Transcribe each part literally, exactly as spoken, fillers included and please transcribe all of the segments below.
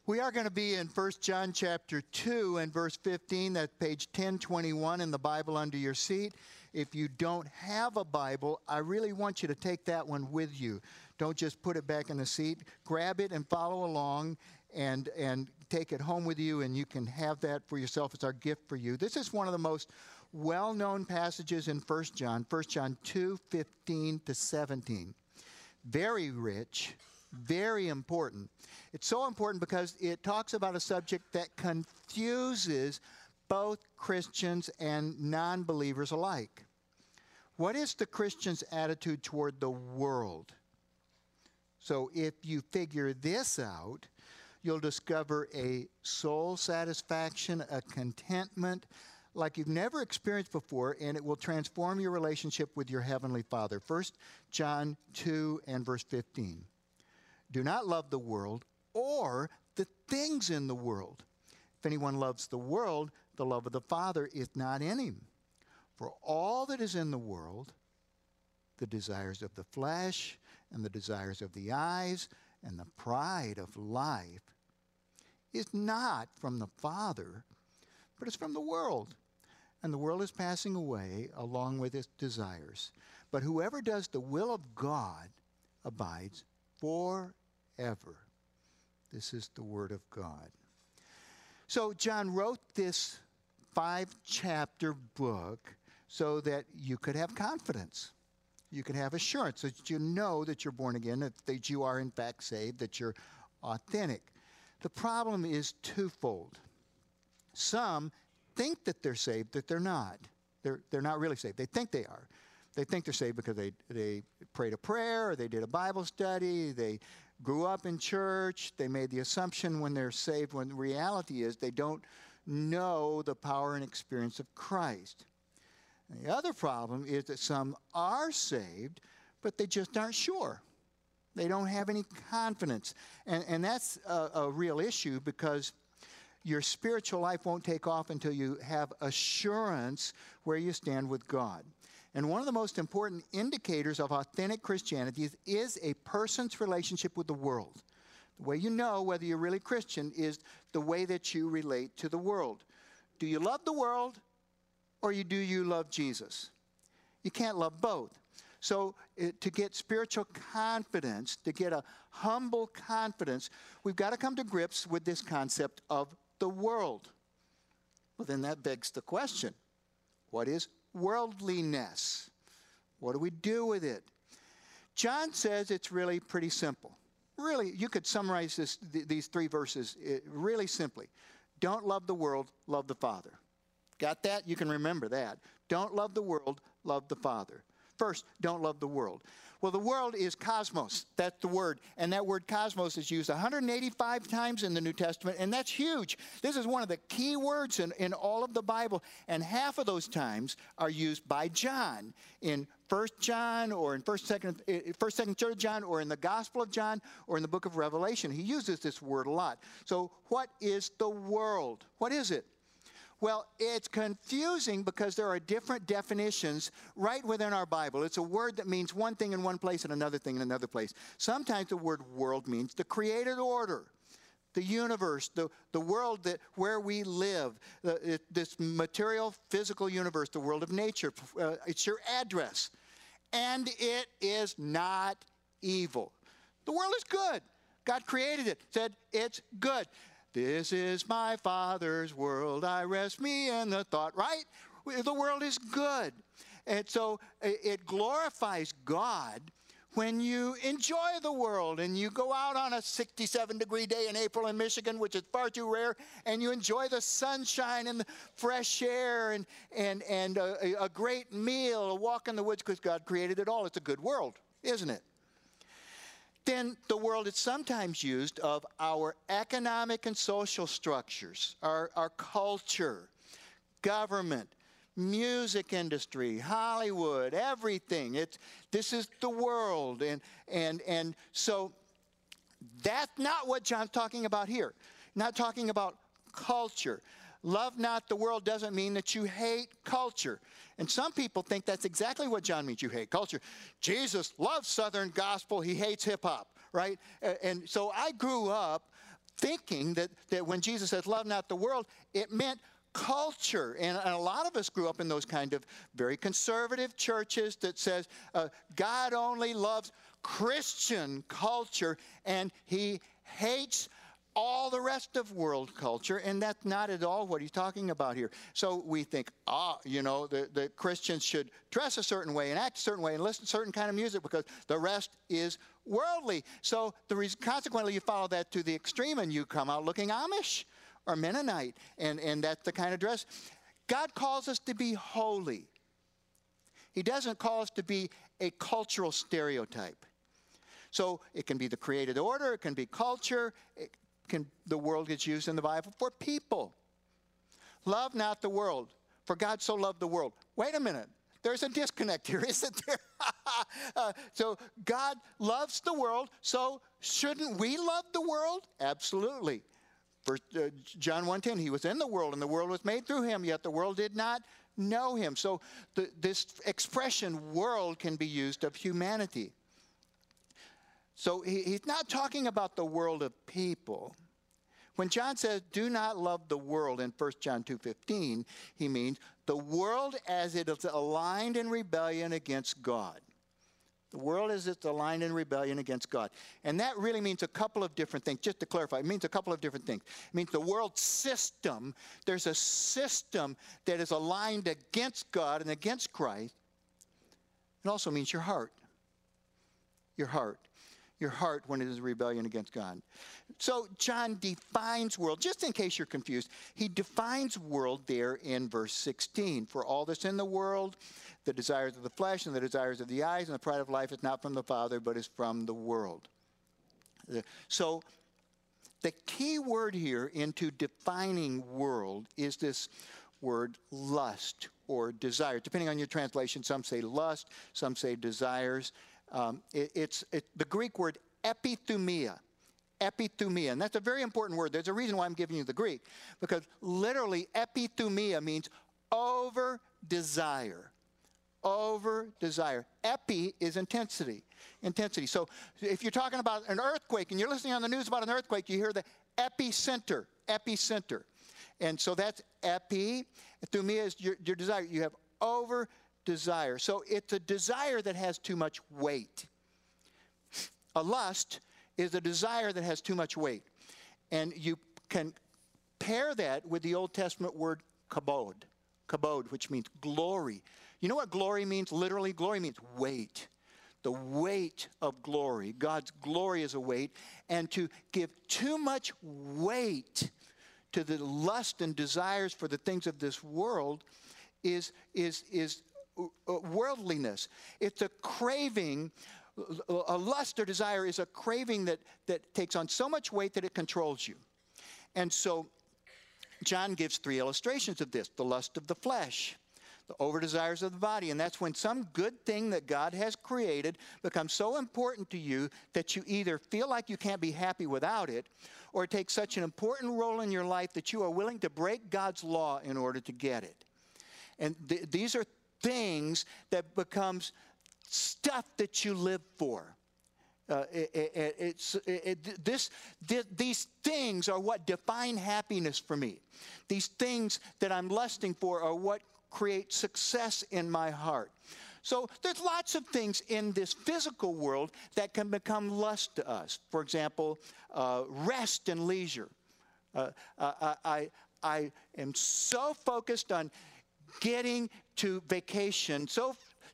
We are going to be in First John chapter two and verse fifteen. That's page ten twenty-one in the Bible under your seat. If you don't have a Bible, I really want you to take that one with you. Don't just put it back in the seat. Grab it and follow along and, and take it home with you, and you can have that for yourself. It's our gift for you. This is one of the most well-known passages in First John, First John two, fifteen to seventeen. Very rich. Very important. It's so important because it talks about a subject that confuses both Christians and non-believers alike. What is the Christian's attitude toward the world? So if you figure this out, you'll discover a soul satisfaction, a contentment like you've never experienced before, and it will transform your relationship with your Heavenly Father. First John two and verse fifteen. Do not love the world or the things in the world. If anyone loves the world, the love of the Father is not in him. For all that is in the world, the desires of the flesh and the desires of the eyes and the pride of life, is not from the Father, but it's from the world. And the world is passing away along with its desires. But whoever does the will of God abides forever. Ever. This is the Word of God. So John wrote this five-chapter book so that you could have confidence. You could have assurance that you know that you're born again, that, that you are in fact saved, that you're authentic. The problem is twofold. Some think that they're saved, that they're not. They're, they're not really saved. They think they are. They think they're saved because they, they prayed a prayer, or they did a Bible study, they grew up in church, they made the assumption when they're saved, when the reality is they don't know the power and experience of Christ. And the other problem is that some are saved, but they just aren't sure. They don't have any confidence. And, and that's a, a real issue, because your spiritual life won't take off until you have assurance where you stand with God. And one of the most important indicators of authentic Christianity is, is a person's relationship with the world. The way you know whether you're really Christian is the way that you relate to the world. Do you love the world, or you, do you love Jesus? You can't love both. So it, to get spiritual confidence, to get a humble confidence, we've got to come to grips with this concept of the world. Well, then that begs the question, what is worldliness? What do we do with it? John says it's really pretty simple. Really, you could summarize this, th these three verses really simply. Don't love the world, love the Father. Got that? You can remember that. Don't love the world, love the Father. First, don't love the world. Well, the world is cosmos. That's the word. And that word cosmos is used one hundred eighty-five times in the New Testament, and that's huge. This is one of the key words in, in all of the Bible, and half of those times are used by John in First John, or in First, Second, First, Second, Third John, or in the Gospel of John, or in the book of Revelation. He uses this word a lot. So what is the world? What is it? Well, it's confusing because there are different definitions right within our Bible. It's a word that means one thing in one place and another thing in another place. Sometimes the word world means the created order, the universe, the, the world that where we live, the, it, this material, physical universe, the world of nature. Uh, it's your address. And it is not evil. The world is good. God created it, said it's good. This is my Father's world, I rest me in the thought, right? The world is good. And so it glorifies God when you enjoy the world and you go out on a sixty-seven degree day in April in Michigan, which is far too rare, and you enjoy the sunshine and the fresh air and, and, and a, a great meal, a walk in the woods, because God created it all. It's a good world, isn't it? Then the world is sometimes used of our economic and social structures, our, our culture, government, music industry, Hollywood, everything. It's, this is the world. And, and, and so that's not what John's talking about here. Not talking about culture. Love not the world doesn't mean that you hate culture. And some people think that's exactly what John means, you hate culture. Jesus loves Southern gospel, he hates hip-hop, right? And so I grew up thinking that, that when Jesus says, love not the world, it meant culture. And, and a lot of us grew up in those kind of very conservative churches that says uh, God only loves Christian culture and he hates all the rest of world culture, and that's not at all what he's talking about here. So we think, ah, you know, the, the Christians should dress a certain way and act a certain way and listen to certain kind of music because the rest is worldly. So the reason, consequently, you follow that to the extreme and you come out looking Amish or Mennonite, and, and that's the kind of dress. God calls us to be holy. He doesn't call us to be a cultural stereotype. So it can be the created order, it can be culture, it can, the world gets used in the Bible for people. Love not the world, for God so loved the world. Wait a minute, there's a disconnect here, isn't there? uh, so God loves the world, so shouldn't we love the world? Absolutely. First, uh, John one ten, he was in the world, and the world was made through him, yet the world did not know him. So the, this expression, world, can be used of humanity. So he, he's not talking about the world of people. When John says, do not love the world in First John two fifteen, he means the world as it is aligned in rebellion against God. The world as it's aligned in rebellion against God. And that really means a couple of different things. Just to clarify, it means a couple of different things. It means the world system, there's a system that is aligned against God and against Christ. It also means your heart. Your heart. Your heart when it is a rebellion against God. So John defines world, just in case you're confused, he defines world there in verse sixteen. For all that's in the world, the desires of the flesh and the desires of the eyes and the pride of life is not from the Father, but is from the world. So the key word here into defining world is this word lust or desire. Depending on your translation, some say lust, some say desires. Um, it, it's it, the Greek word epithumia, epithumia, and that's a very important word. There's a reason why I'm giving you the Greek, because literally epithumia means over desire, over desire. Epi is intensity, intensity. So if you're talking about an earthquake and you're listening on the news about an earthquake, you hear the epicenter, epicenter, and so that's epi. Thumia is your, your desire. You have over desire. So it's a desire that has too much weight. A lust is a desire that has too much weight. And you can pair that with the Old Testament word kabod. Kabod, which means glory. You know what glory means? Literally, glory means weight. The weight of glory. God's glory is a weight. And to give too much weight to the lust and desires for the things of this world is, is, is worldliness. It's a craving. A lust or desire is a craving that, that takes on so much weight that it controls you. And so John gives three illustrations of this. The lust of the flesh, the over desires of the body, and that's when some good thing that God has created becomes so important to you that you either feel like you can't be happy without it, or it takes such an important role in your life that you are willing to break God's law in order to get it. And th- these are things that becomes stuff that you live for. Uh, it, it, it's, it, it, this, th- these things are what define happiness for me. These things that I'm lusting for are what create success in my heart. So there's lots of things in this physical world that can become lust to us. For example, uh, rest and leisure. Uh, I, I, I am so focused on getting to vacation, so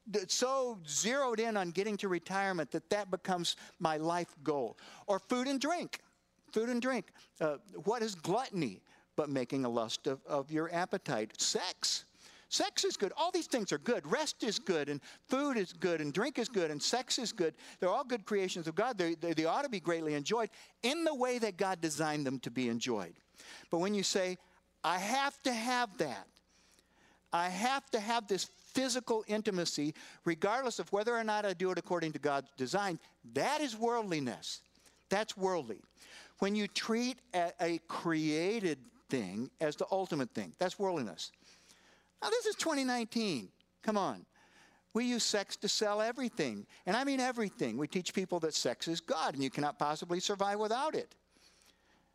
so zeroed in on getting to retirement that that becomes my life goal. Or food and drink. Food and drink. Uh, what is gluttony but making a lust of, of your appetite? Sex. Sex is good. All these things are good. Rest is good, and food is good, and drink is good, and sex is good. They're all good creations of God. They, they, they ought to be greatly enjoyed in the way that God designed them to be enjoyed. But when you say, I have to have that, I have to have this physical intimacy, regardless of whether or not I do it according to God's design, that is worldliness. That's worldly. When you treat a, a created thing as the ultimate thing, that's worldliness. Now, this is twenty nineteen. Come on. We use sex to sell everything. And I mean everything. We teach people that sex is God and you cannot possibly survive without it.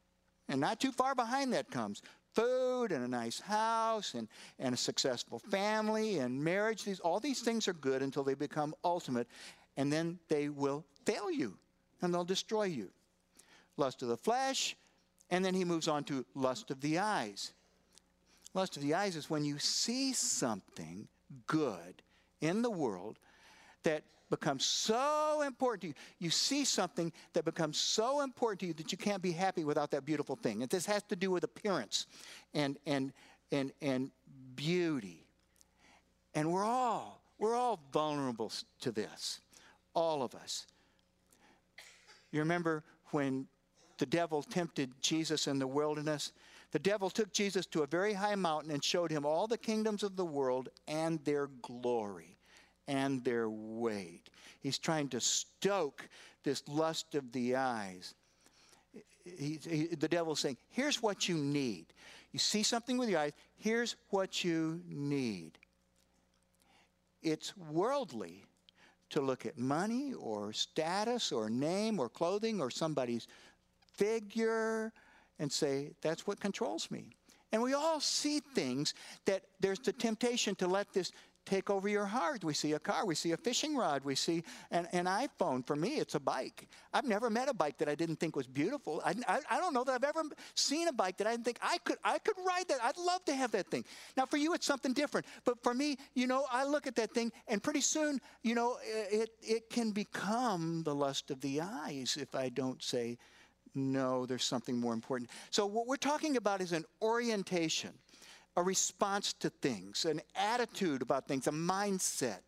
And not too far behind that comes food and a nice house and, and a successful family and marriage. These, all these things are good until they become ultimate, and then they will fail you and they'll destroy you. Lust of the flesh, and then he moves on to lust of the eyes. Lust of the eyes is when you see something good in the world that becomes so important to you. You see something that becomes so important to you that you can't be happy without that beautiful thing. And this has to do with appearance and and and and beauty. And we're all we're all vulnerable to this. All of us. You remember when the devil tempted Jesus in the wilderness? The devil took Jesus to a very high mountain and showed him all the kingdoms of the world and their glory and their weight. He's trying to stoke this lust of the eyes. He, he, the devil's saying, here's what you need. You see something with your eyes, here's what you need. It's worldly to look at money or status or name or clothing or somebody's figure and say, that's what controls me. And we all see things that there's the temptation to let this take over your heart. We see a car, we see a fishing rod, we see an, an iPhone. For me, it's a bike. I've never met a bike that I didn't think was beautiful. I, I, I don't know that I've ever seen a bike that I didn't think I could, I could ride that. I'd love to have that thing. Now, for you, it's something different. But for me, you know, I look at that thing, and pretty soon, you know, it, it can become the lust of the eyes if I don't say, no, there's something more important. So what we're talking about is an orientation, a response to things, an attitude about things, a mindset.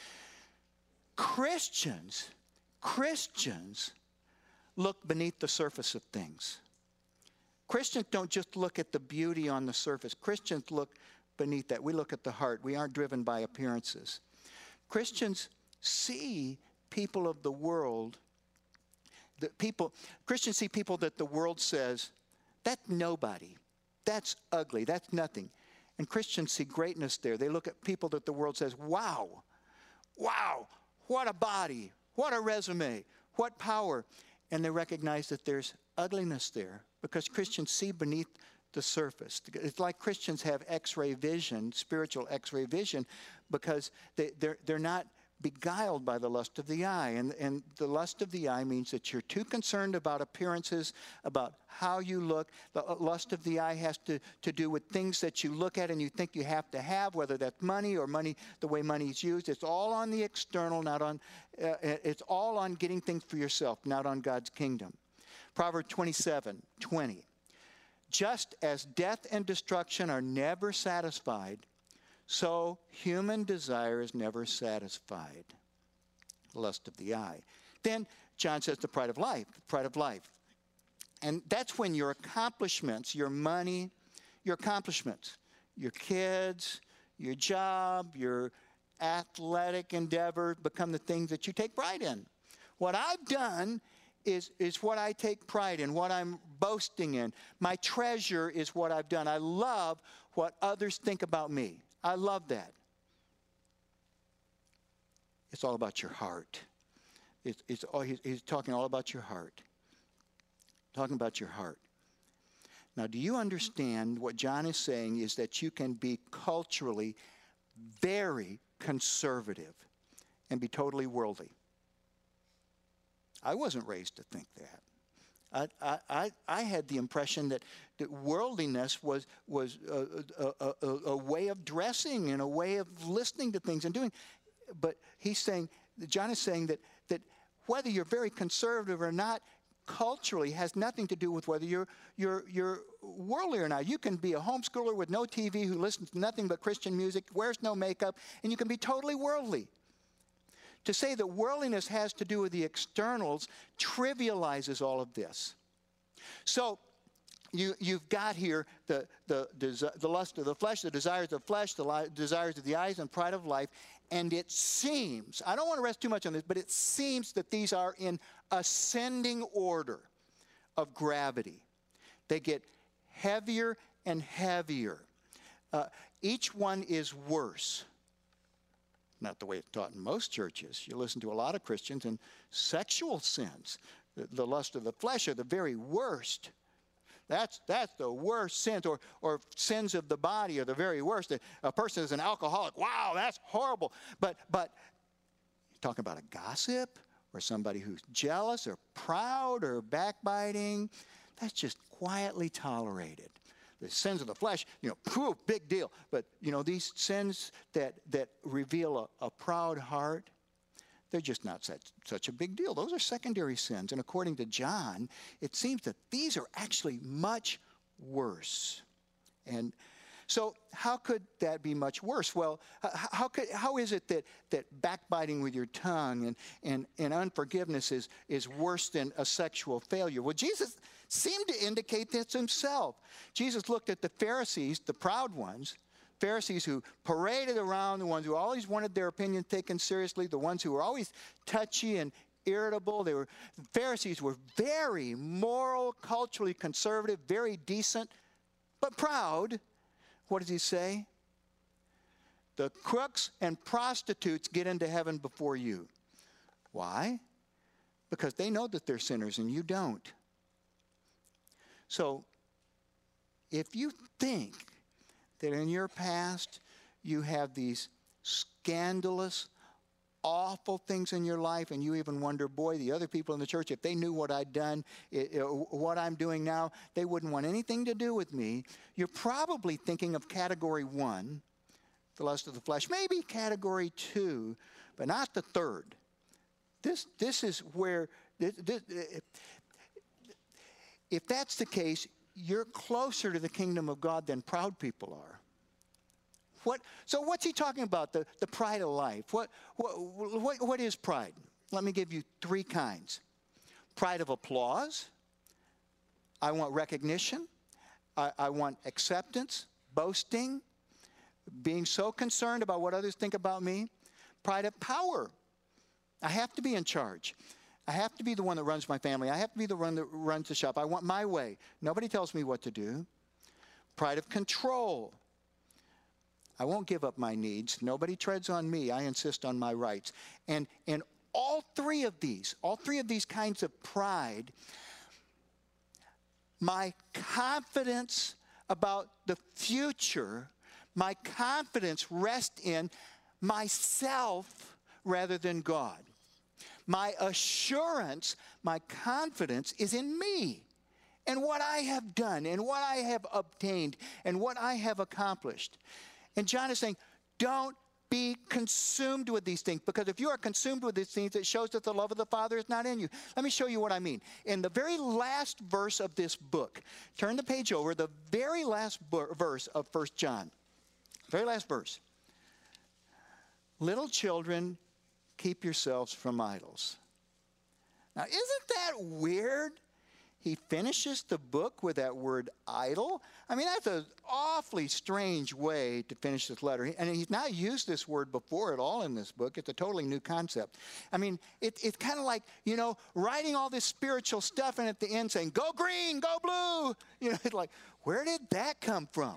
Christians, Christians look beneath the surface of things. Christians don't just look at the beauty on the surface. Christians look beneath that. We look at the heart. We aren't driven by appearances. Christians see people of the world, the people, Christians see people that the world says, that's nobody. That's ugly. That's nothing. And Christians see greatness there. They look at people that the world says, wow, wow, what a body, what a resume, what power. And they recognize that there's ugliness there because Christians see beneath the surface. It's like Christians have x-ray vision, spiritual x-ray vision, because they, they're, they're not beguiled by the lust of the eye. And, and the lust of the eye means that you're too concerned about appearances, about how you look. The lust of the eye has to, to do with things that you look at and you think you have to have, whether that's money or money, the way money is used. It's all on the external, not on, uh, it's all on getting things for yourself, not on God's kingdom. Proverbs twenty-seven twenty. Just as death and destruction are never satisfied, so human desire is never satisfied. Lust of the eye. Then John says the pride of life, the pride of life. And that's when your accomplishments, your money, your accomplishments, your kids, your job, your athletic endeavor become the things that you take pride in. What I've done is, is what I take pride in, what I'm boasting in. My treasure is what I've done. I love what others think about me. I love that. It's all about your heart. It's, it's all, he's, he's talking all about your heart. Talking about your heart. Now, do you understand what John is saying is that you can be culturally very conservative and be totally worldly? I wasn't raised to think that. I, I, I had the impression that, that worldliness was, was a, a, a, a way of dressing and a way of listening to things and doing. But he's saying, John is saying that, that whether you're very conservative or not, culturally has nothing to do with whether you're, you're, you're worldly or not. You can be a homeschooler with no T V who listens to nothing but Christian music, wears no makeup, and you can be totally worldly. To say that worldliness has to do with the externals trivializes all of this. So you, you've got here the, the, the lust of the flesh, the desires of the flesh, the li- desires of the eyes, and pride of life. And it seems, I don't want to rest too much on this, but it seems that these are in ascending order of gravity. They get heavier and heavier. Uh, each one is worse. Not the way it's taught in most churches. You listen to a lot of Christians, and sexual sins, the, the lust of the flesh, are the very worst. That's, that's the worst sins, or, or sins of the body are the very worst. A person is an alcoholic. Wow, that's horrible. But, but you're talking about a gossip or somebody who's jealous or proud or backbiting. That's just quietly tolerated. The sins of the flesh, you know, phew, big deal. But, you know, these sins that, that reveal a, a proud heart, they're just not such, such a big deal. Those are secondary sins. And according to John, it seems that these are actually much worse. And so how could that be much worse? Well, how, could, how is it that, that backbiting with your tongue and, and, and unforgiveness is, is worse than a sexual failure? Well, Jesus seemed to indicate this himself. Jesus looked at the Pharisees, the proud ones, Pharisees who paraded around, the ones who always wanted their opinion taken seriously, the ones who were always touchy and irritable. They were, the Pharisees were very moral, culturally conservative, very decent, but proud. What does he say? The crooks and prostitutes get into heaven before you. Why? Because they know that they're sinners and you don't. So, if you think that in your past you have these scandalous, awful things in your life, and you even wonder, boy, the other people in the church, if they knew what I'd done, it, it, what I'm doing now, they wouldn't want anything to do with me, you're probably thinking of category one, the lust of the flesh, maybe category two, but not the third. This, this is where... This, this, If that's the case, you're closer to the kingdom of God than proud people are. What, so what's he talking about, the, the pride of life? What, what, what, what is pride? Let me give you three kinds. Pride of applause. I want recognition. I, I want acceptance, boasting, being so concerned about what others think about me. Pride of power. I have to be in charge. I have to be the one that runs my family. I have to be the one that runs the shop. I want my way. Nobody tells me what to do. Pride of control. I won't give up my needs. Nobody treads on me. I insist on my rights. And, and all three of these, all three of these kinds of pride, my confidence about the future, my confidence rests in myself rather than God. My assurance, my confidence is in me and what I have done and what I have obtained and what I have accomplished. And John is saying, don't be consumed with these things, because if you are consumed with these things, it shows that the love of the Father is not in you. Let me show you what I mean. In the very last verse of this book, turn the page over, the very last verse of First John. Very last verse. Little children, keep yourselves from idols. Now, isn't that weird? He finishes the book with that word idol. I mean, that's an awfully strange way to finish this letter. And he's not used this word before at all in this book. It's a totally new concept. I mean, it, it's kind of like, you know, writing all this spiritual stuff and at the end saying, go green, go blue. You know, it's like, where did that come from?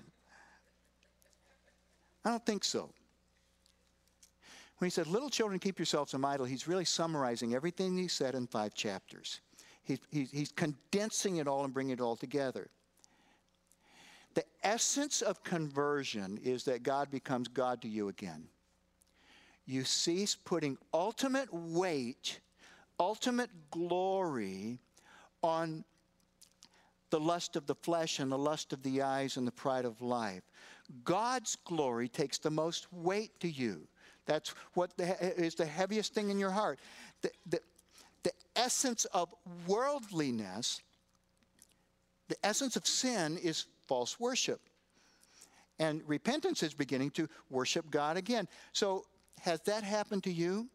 I don't think so. When he said, little children, keep yourselves from idol, he's really summarizing everything he said in five chapters. He, he, he's condensing it all and bringing it all together. The essence of conversion is that God becomes God to you again. You cease putting ultimate weight, ultimate glory on the lust of the flesh and the lust of the eyes and the pride of life. God's glory takes the most weight to you. That's what the, is the heaviest thing in your heart. The, the, the essence of worldliness, the essence of sin is false worship. And repentance is beginning to worship God again. So has that happened to you?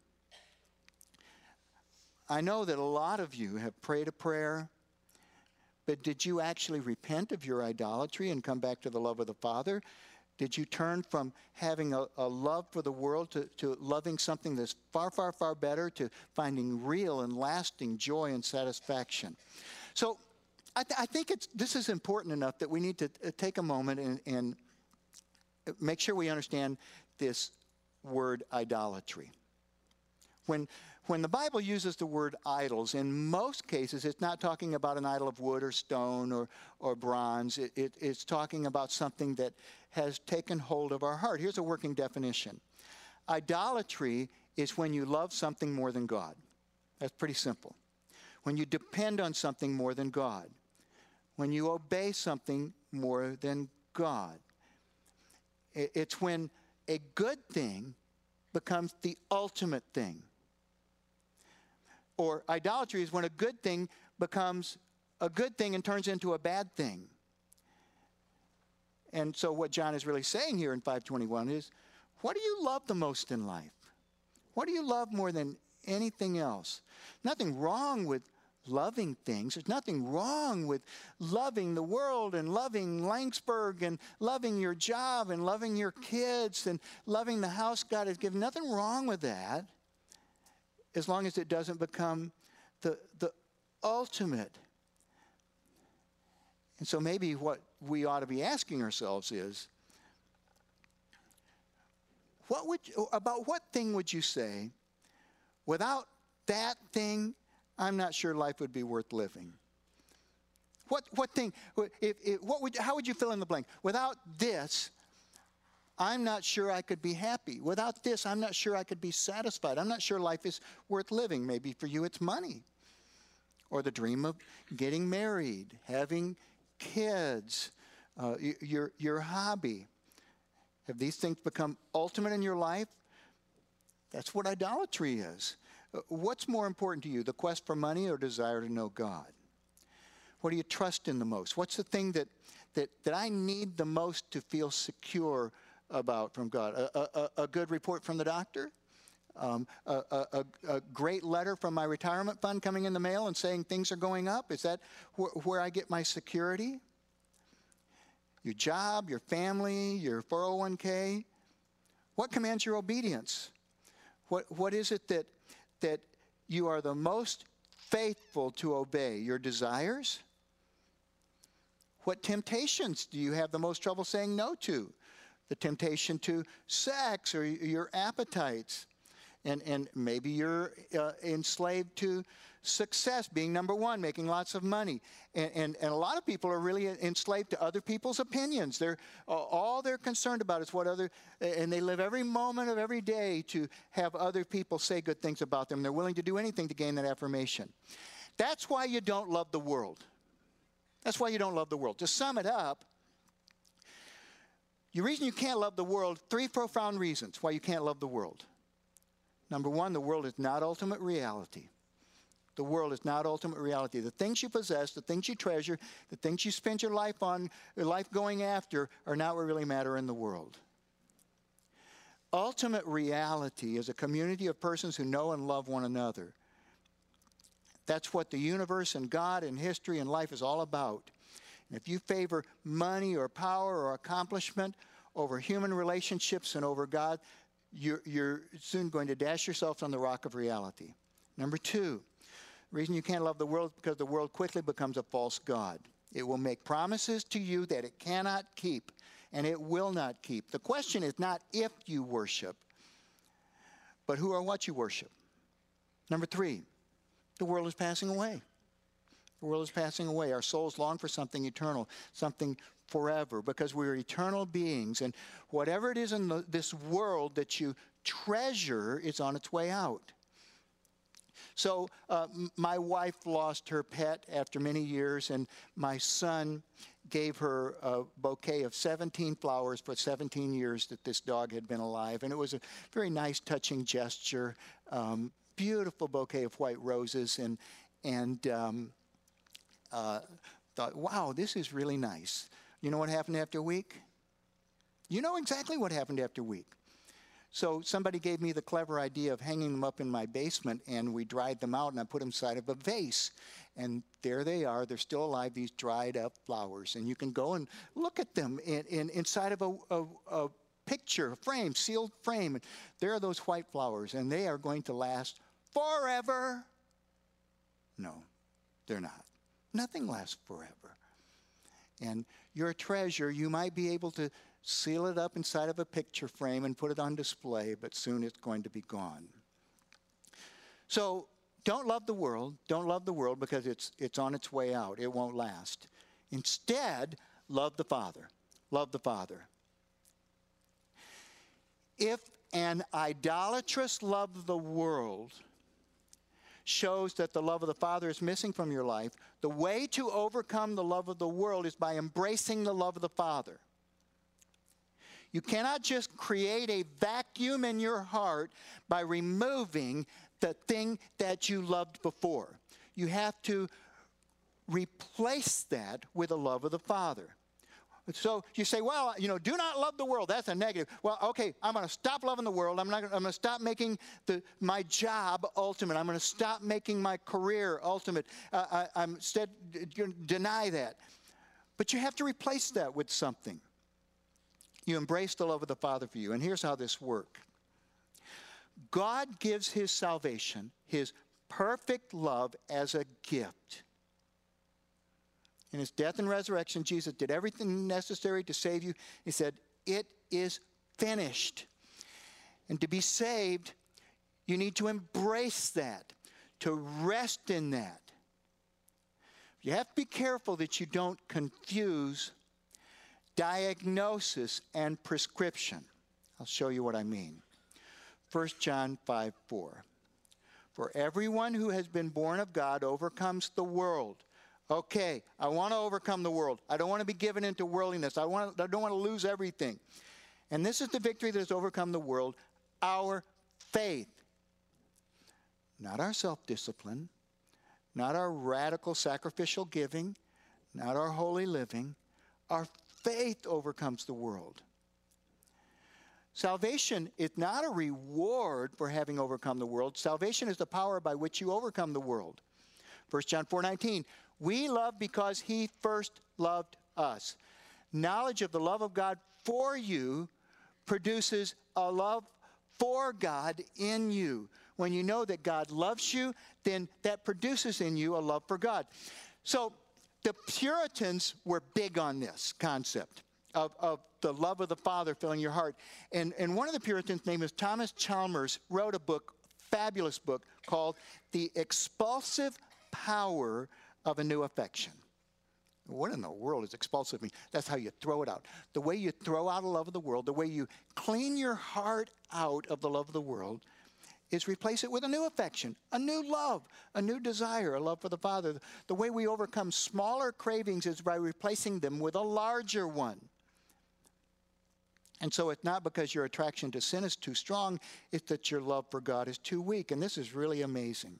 I know that a lot of you have prayed a prayer, but did you actually repent of your idolatry and come back to the love of the Father? Did you turn from having a, a love for the world to, to loving something that's far, far, far better, to finding real and lasting joy and satisfaction? So I, th- I think it's, this is important enough that we need to uh, take a moment and, and make sure we understand this word idolatry. When, when the Bible uses the word idols, in most cases, it's not talking about an idol of wood or stone or, or bronze. It, it, it's talking about something that has taken hold of our heart. Here's a working definition. Idolatry is when you love something more than God. That's pretty simple. When you depend on something more than God. When you obey something more than God. It's when a good thing becomes the ultimate thing. Or idolatry is when a good thing becomes a good thing and turns into a bad thing. And so what John is really saying here in five twenty-one is, what do you love the most in life? What do you love more than anything else? Nothing wrong with loving things. There's nothing wrong with loving the world and loving Langsburg and loving your job and loving your kids and loving the house God has given. Nothing wrong with that, as long as it doesn't become the, the ultimate. And so maybe what we ought to be asking ourselves is, what would you, about what thing would you say, without that thing, I'm not sure life would be worth living? What, what thing, if, if, what would, how would you fill in the blank? Without this, I'm not sure I could be happy. Without this, I'm not sure I could be satisfied. I'm not sure life is worth living. Maybe for you it's money, or the dream of getting married, having kids, uh, your, your hobby. Have these things become ultimate in your life? That's what idolatry is. What's more important to you, the quest for money or desire to know God? What do you trust in the most? What's the thing that, that, that I need the most to feel secure about from God? A, a, a good report from the doctor? Um, a, a, a great letter from my retirement fund coming in the mail and saying things are going up? Is that wh- where I get my security? Your job, your family, your four oh one k? What commands your obedience? What, what is it that, that you are the most faithful to obey? Your desires? What temptations do you have the most trouble saying no to? The temptation to sex or your appetites. And, and maybe you're uh, enslaved to success, being number one, making lots of money. And, and, and a lot of people are really enslaved to other people's opinions. They're, uh, all they're concerned about is what other, and they live every moment of every day to have other people say good things about them. They're willing to do anything to gain that affirmation. That's why you don't love the world. That's why you don't love the world. To sum it up, the reason you can't love the world, three profound reasons why you can't love the world. Number one, the world is not ultimate reality. The world is not ultimate reality. The things you possess, the things you treasure, the things you spend your life on, your life going after, are not what really matter in the world. Ultimate reality is a community of persons who know and love one another. That's what the universe and God and history and life is all about. And if you favor money or power or accomplishment over human relationships and over God, You're, you're soon going to dash yourself on the rock of reality. Number two, the reason you can't love the world is because the world quickly becomes a false god. It will make promises to you that it cannot keep, and it will not keep. The question is not if you worship, but who or what you worship. Number three, the world is passing away. The world is passing away. Our souls long for something eternal, something forever, because we're eternal beings. And whatever it is in the, this world that you treasure is on its way out. So uh, my wife lost her pet after many years, and my son gave her a bouquet of seventeen flowers for seventeen years that this dog had been alive. And it was a very nice, touching gesture. Um, beautiful bouquet of white roses. And, and um, uh, thought, wow, this is really nice. You know what happened after a week? You know exactly what happened after a week. So somebody gave me the clever idea of hanging them up in my basement, and we dried them out, and I put them inside of a vase. And there they are. They're still alive, these dried up flowers. And you can go and look at them in, in, inside of a, a, a picture, a frame, sealed frame. And there are those white flowers, and they are going to last forever. No, they're not. Nothing lasts forever. And your treasure, you might be able to seal it up inside of a picture frame and put it on display, but soon it's going to be gone. So don't love the world. Don't love the world because it's, it's on its way out. It won't last. Instead, love the Father. Love the Father. If an idolatrous love of the world shows that the love of the Father is missing from your life, the way to overcome the love of the world is by embracing the love of the Father. You cannot just create a vacuum in your heart by removing the thing that you loved before. You have to replace that with the love of the Father. So you say, well, you know, do not love the world. That's a negative. Well, okay, I'm going to stop loving the world. I'm not. I'm going to stop making the, my job ultimate. I'm going to stop making my career ultimate. Uh, I, I'm instead deny that. But you have to replace that with something. You embrace the love of the Father for you. And here's how this works. God gives his salvation, his perfect love, as a gift. In his death and resurrection, Jesus did everything necessary to save you. He said, it is finished. And to be saved, you need to embrace that, to rest in that. You have to be careful that you don't confuse diagnosis and prescription. I'll show you what I mean. First John five four. For everyone who has been born of God overcomes the world. Okay, I want to overcome the world. I don't want to be given into worldliness. I, want to, I don't want to lose everything. And this is the victory that has overcome the world, our faith. Not our self-discipline, not our radical sacrificial giving, not our holy living. Our faith overcomes the world. Salvation is not a reward for having overcome the world. Salvation is the power by which you overcome the world. First John four nineteen. We love because he first loved us. Knowledge of the love of God for you produces a love for God in you. When you know that God loves you, then that produces in you a love for God. So the Puritans were big on this concept of, of the love of the Father filling your heart. And, and one of the Puritans, named is Thomas Chalmers, wrote a book, fabulous book, called The Expulsive Power of a New Affection. What in the world is expulsive mean? That's how you throw it out. The way you throw out a love of the world, the way you clean your heart out of the love of the world, is replace it with a new affection, a new love, a new desire, a love for the Father. The way we overcome smaller cravings is by replacing them with a larger one. And so it's not because your attraction to sin is too strong, it's that your love for God is too weak. And this is really amazing.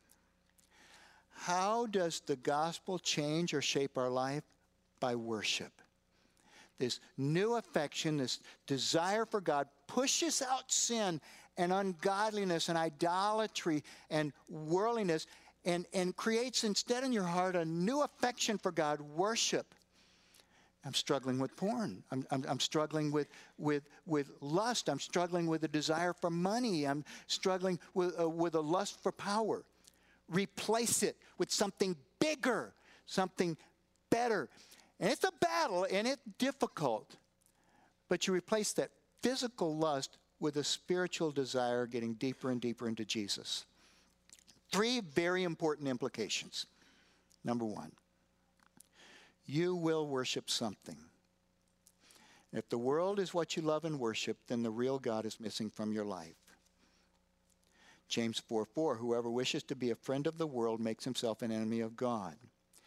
How does the gospel change or shape our life? By worship. This new affection, this desire for God pushes out sin and ungodliness and idolatry and worldliness and, and creates instead in your heart a new affection for God, worship. I'm struggling with porn. I'm, I'm, I'm struggling with, with, with lust. I'm struggling with a desire for money. I'm struggling with, uh, with a lust for power. Replace it with something bigger, something better. And it's a battle, and it's difficult. But you replace that physical lust with a spiritual desire getting deeper and deeper into Jesus. Three very important implications. Number one, you will worship something. If the world is what you love and worship, then the real God is missing from your life. James four four, whoever wishes to be a friend of the world makes himself an enemy of God.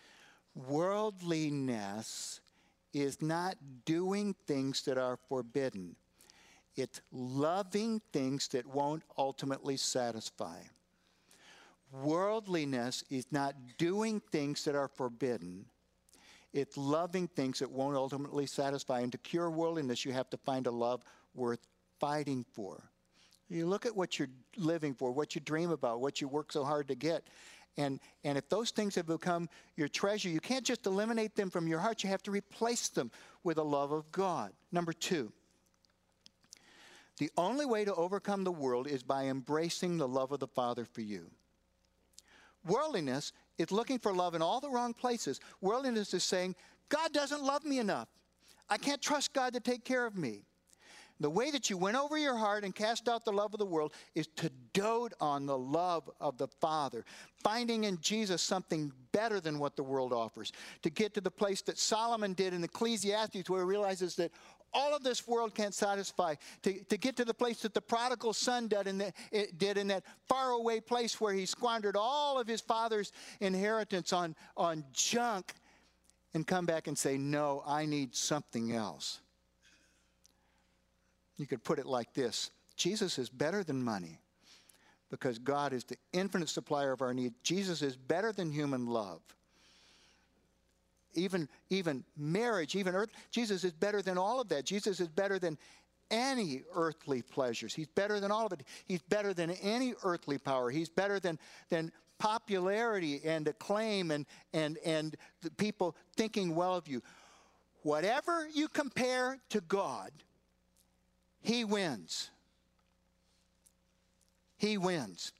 Worldliness is not doing things that are forbidden. It's loving things that won't ultimately satisfy. Worldliness is not doing things that are forbidden. It's loving things that won't ultimately satisfy. And to cure worldliness, you have to find a love worth fighting for. You look at what you're living for, what you dream about, what you work so hard to get. And, and if those things have become your treasure, you can't just eliminate them from your heart. You have to replace them with a love of God. Number two, the only way to overcome the world is by embracing the love of the Father for you. Worldliness is looking for love in all the wrong places. Worldliness is saying, God doesn't love me enough. I can't trust God to take care of me. The way that you win over your heart and cast out the love of the world is to dote on the love of the Father, finding in Jesus something better than what the world offers, to get to the place that Solomon did in Ecclesiastes, where he realizes that all of this world can't satisfy, to, to get to the place that the prodigal son did in, the, it did in that faraway place where he squandered all of his father's inheritance on, on junk, and come back and say, no, I need something else. You could put it like this: Jesus is better than money, because God is the infinite supplier of our needs. Jesus is better than human love. Even, even marriage, even earth, Jesus is better than all of that. Jesus is better than any earthly pleasures. He's better than all of it. He's better than any earthly power. He's better than, than popularity and acclaim and, and, and the people thinking well of you. Whatever you compare to God, He wins. He wins.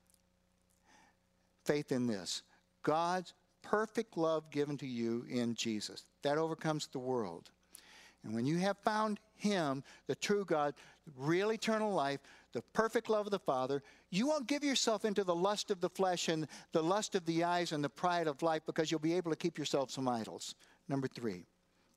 Faith in this: God's perfect love given to you in Jesus. That overcomes the world. And when you have found Him, the true God, real eternal life, the perfect love of the Father, you won't give yourself into the lust of the flesh and the lust of the eyes and the pride of life, because you'll be able to keep yourself from idols. Number three.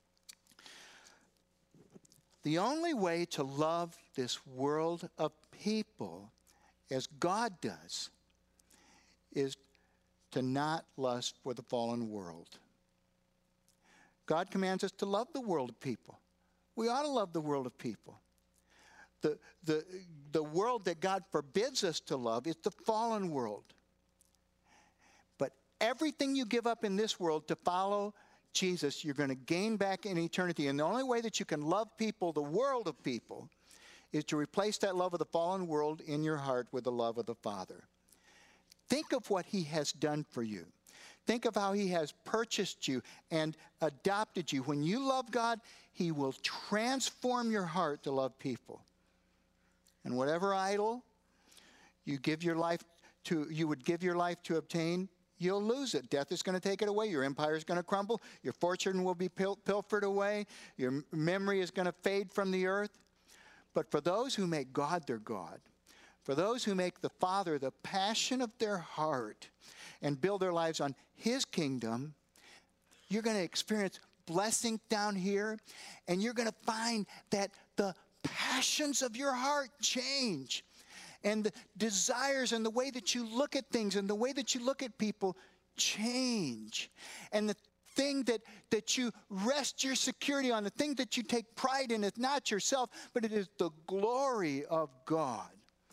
The only way to love this world of people as God does is to not lust for the fallen world. God commands us to love the world of people. We ought to love the world of people. The, the, the world that God forbids us to love is the fallen world. But everything you give up in this world to follow Jesus, you're going to gain back in eternity. And the only way that you can love people, the world of people, is to replace that love of the fallen world in your heart with the love of the Father. Think of what He has done for you. Think of how He has purchased you and adopted you. When you love God, He will transform your heart to love people. And whatever idol you give your life to, you would give your life to obtain, you'll lose it. Death is going to take it away. Your empire is going to crumble. Your fortune will be pil- pilfered away. Your memory is going to fade from the earth. But for those who make God their God, for those who make the Father the passion of their heart and build their lives on His kingdom, you're going to experience blessing down here, and you're going to find that the passions of your heart change, and the desires and the way that you look at things and the way that you look at people change. And the thing that, that you rest your security on, the thing that you take pride in, is not yourself, but it is the glory of God.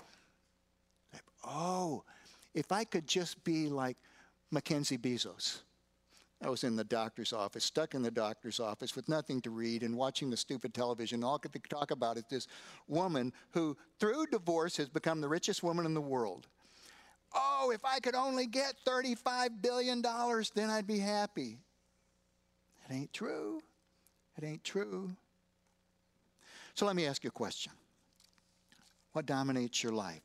Oh, if I could just be like Mackenzie Bezos. I was in the doctor's office, stuck in the doctor's office with nothing to read and watching the stupid television. All I could talk about is this woman who, through divorce, has become the richest woman in the world. Oh, if I could only get thirty-five billion dollars, then I'd be happy. It ain't true. It ain't true. So let me ask you a question. What dominates your life?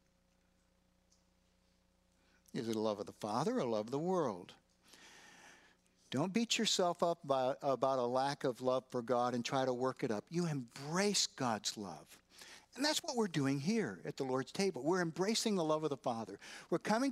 Is it a love of the Father or love of the world? Don't beat yourself up by, about a lack of love for God and try to work it up. You embrace God's love. And that's what we're doing here at the Lord's table. We're embracing the love of the Father. We're coming